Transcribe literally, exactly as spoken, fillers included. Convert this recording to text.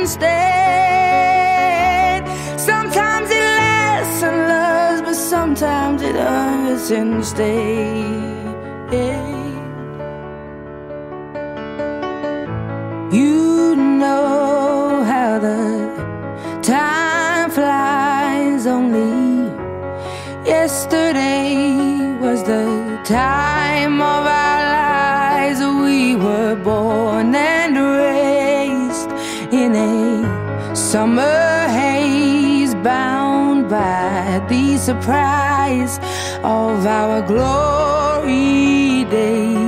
instead. Sometimes it lasts and loves, but sometimes it hurts instead. You know how the time flies. Only yesterday was the time of our lives. We were born and raised in a summer haze, bound by the surprise of our glory days.